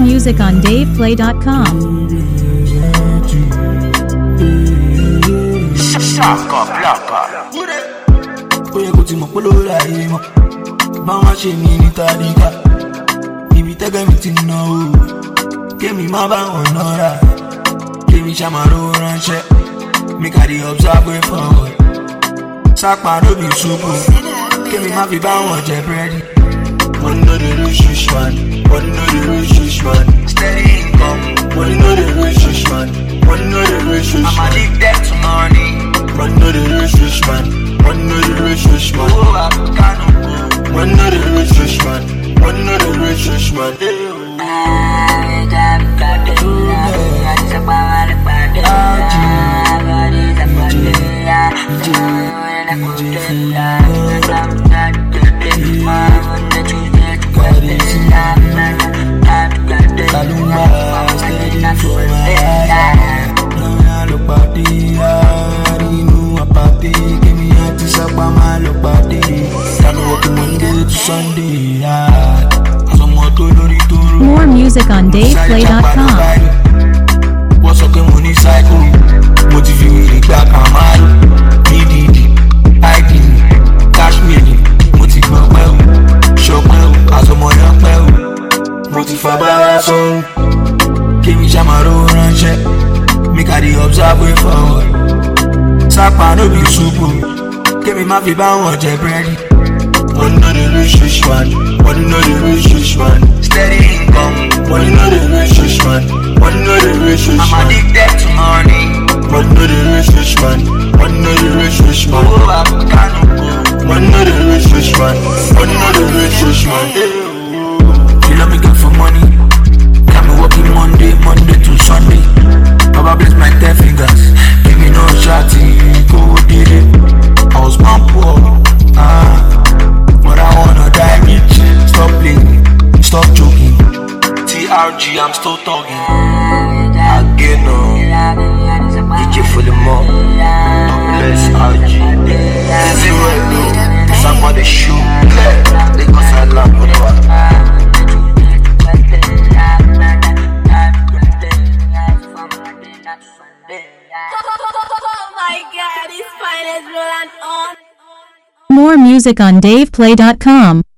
music on DavePlay.com. Shaka blaka. Oye kò tí mo polówó láyé mọ́, báwọn ṣe mí ní tàdíkà. Ibi tẹ́gẹ́ mi ti ná o, kémi má bá wọn nọ́ra. Kémi ṣàmàrò ránṣẹ́, make I dey observe way forward. Sápá ló bí ṣubú, kémi má fi bá wọn jẹ búrẹ́dì. Money no dey reach this man, money no dey reach this man. Steady income. Money no dey reach this man, money no dey reach this man. I'm addicted to money. Money no dey reach this man, money no dey reach this man. Oh, I can't go. Money no dey reach this man, money no dey reach this man. More music on DavePlay.com. What's up, money cycle? Motivate back on my DDD, ID, cash money, motivate well, show well, as a money well, motivate by song. Give me Jamaro Ranche, make I the observe way forward. Sapa no be super, give me my fiba on your bread. Money no dey reach this man, money no dey reach this man. Steady income. Money no dey reach this man, money no dey reach this man. I'm addicted to money. Money no dey reach this man, money no dey reach this man. Oh, I can't go. Money no dey reach this man, money no dey reach this man. You love me good for money, got me working Monday to Sunday. Baba bless my 10 fingers, give me no shawty, go did it. I was born poor, but I wanna die rich. Stop playing, stop joking. TRG, I'm still talking. Again, no. DJ for the more. Bless RG. Easy way, no. Somebody shoot. Because I love whatever. Oh my God, this fine is rolling on. More music on DavePlay.com.